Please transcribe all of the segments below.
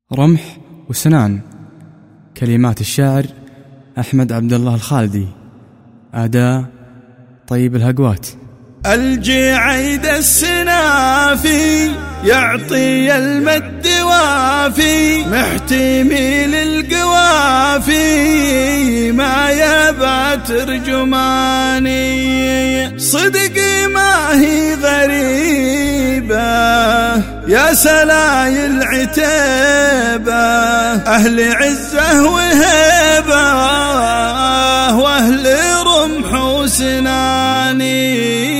رمح وسنان. كلمات الشاعر أحمد عبد الله الخالدي. أداء طيب الهقوات. الجعيد السنافي يعطي المد وافي، محتمي للقوافي ما يبى ترجماني. صدقي ما هي غريبة يا سلايل عتيبة، أهل عزة وهيبة وأهل رمح وسناني.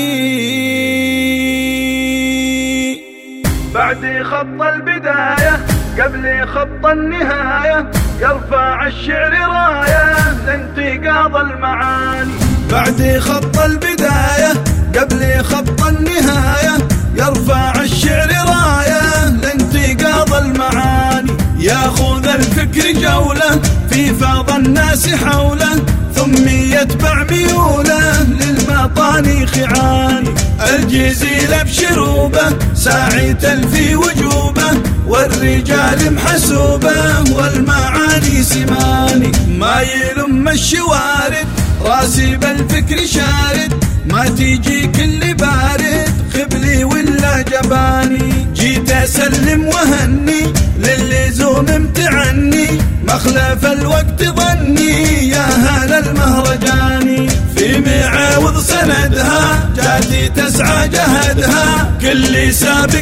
بعد خط البداية قبل خط النهاية، يرفع الشعر راية لانتقاض المعاني. بعد خط البداية قبل خط النهاية، يرفع الشعر راية لانتقاض المعاني. ياخذ الفكر جولة في فاض الناس حوله، ثم يتبع ميوله للمطاني خعاني. الجزيل بشروبه ساعي تلفي وجوبه، والرجال محسوبه والمعاني سماني. ما يلم الشوارد راسي بالفكر شارد، ما تيجي كل بارد خبلي ولا جباني. جيت اسلم وهني للزوم امتعني، مخلف الوقت ظني يا هل المهرجاني. في معاوض سندها جاتي تسعى جهدها، كل سابق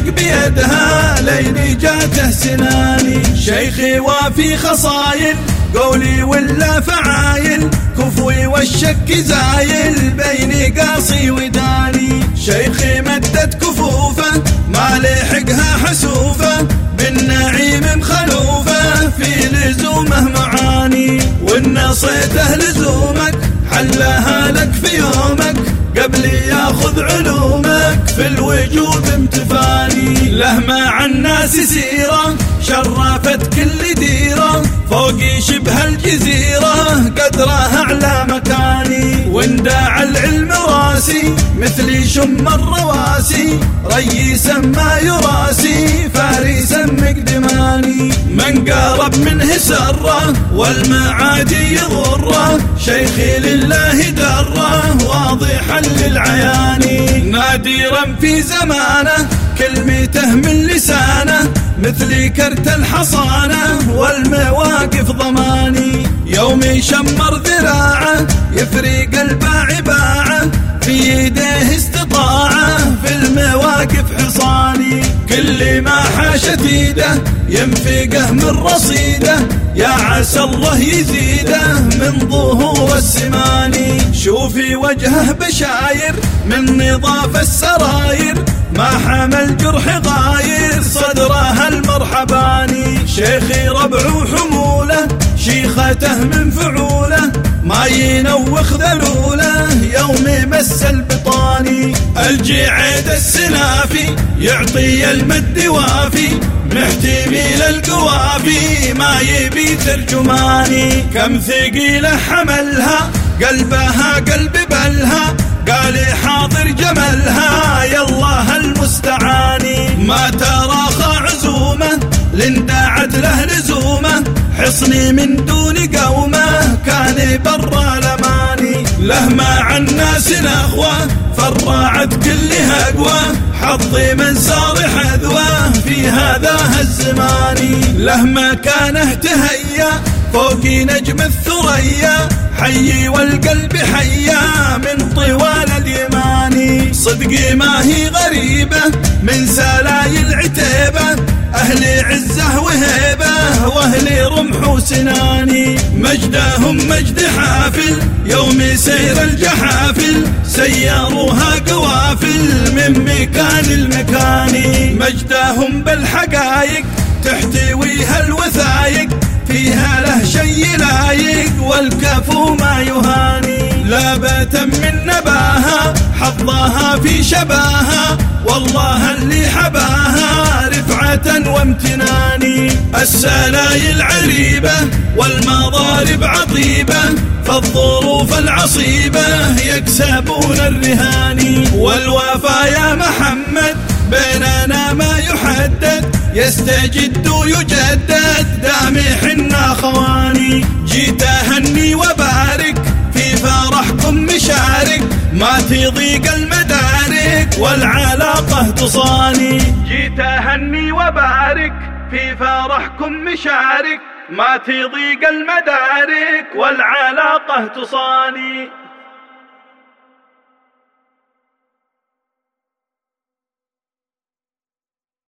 بيدها لين جاته سناني. شيخي وافي خصايل قولي ولا فعايل، كفوي والشك زايل بيني قاصي وداني. شيخي مدت كفوفه ما لحقها حسوفه، بالنعيم مخلوفه في لزومه معاني. وإن صيته لزومك حلها لك في يومك، قبل ياخذ علومك في الوجود امتفاني. له مع الناس سيرة شرفت كل ديرة، فوقي شبه الجزيرة قدرها أعلى مكاني. وانداع العلم راسي مثلي شم الرواسي، ريسا ما يراسي فارسا مقدماني. من قارب منه سره والمعادي يضره، شيخي لله دره واضحا للعياني. نادرا في زمانه كلمته من لسانه، مثل كرت الحصانة والمواقف ضماني. يوم يشمر ذراعه يفريق الباع باعه، في يديه استطاعه في المواقف حصاني. كل ما حاشت ايده ينفقه من رصيده، يا عسى الله يزيده من ظهور السماني. شوفي وجهه بشاير من نظاف السراير، ما حمل جرح غاير صدرها المرحباني. شيخي ربع حموله شيخته من فعوله، ما ينوخ ذلوله يوم مس البطاني. الجعيد السنافي يعطي المد وافي، محتمي للقوافي ما يبي ترجماني. كم ثقيلة حملها قلبها قلب بلها، قال حاضر جملها يالله المستعاني. ما تراخى عزومه لانداعت له لزومه، حصني من دون قومه كان برا لماني. له مع الناس نخوه فراعت كل هقوه، حظي من صار حذوه في هذا الزمان. له مكانه تهيا فوقي نجم الثريا، حي والقلب حيا من طوال اليماني. صدقي ما هي غريبة من سلايل عتيبة، أهل عزة وهيبة وأهل رمح وسناني. مجدهم مجد حافل يوم سير الجحافل، سيروها قوافل من مكان المكان. مجدهم بالحقايق تحتويها الوثايق، فيها له شي لايق والكفو ما يهاني. لا بات من نباها حظاها في شباها، والله اللي حباها رفعة وامتناني. السلايل عريبة والمضارب عطيبة، فالظروف العصيبة يكسبون الرهان. والوفا يا محمد بيننا ما يحدد، يستجد ويجدد الأخواني. جيت أهني وبارك في فرحكم مشارك، ما تضيق المدارك والعلاقة تصاني. جيت أهني وبارك في فرحكم مشارك، ما تضيق المدارك والعلاقة تصاني.